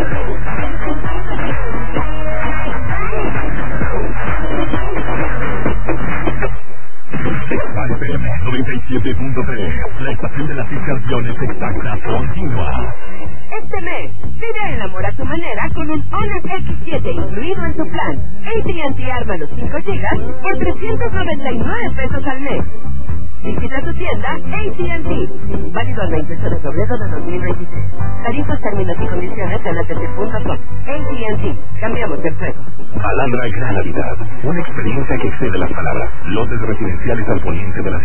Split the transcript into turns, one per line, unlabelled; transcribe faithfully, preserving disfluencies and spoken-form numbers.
F M noventa y siete punto tres, la estación de las seis canciones exactas continua.
Este mes, vive el amor a tu manera con un Honor equis siete incluido en tu plan. A T and T arma los cinco gigas por trescientos noventa y nueve pesos al mes. Visita tu tienda A T and T. Válido al veintiocho de febrero de dos mil veintitrés. Tarifas, términos y condiciones en A T T punto com. A T and T. Cambiamos el juego.
Alhambra Gran Navidad. Una experiencia que excede las palabras. Lotes residenciales al poniente de la ciudad.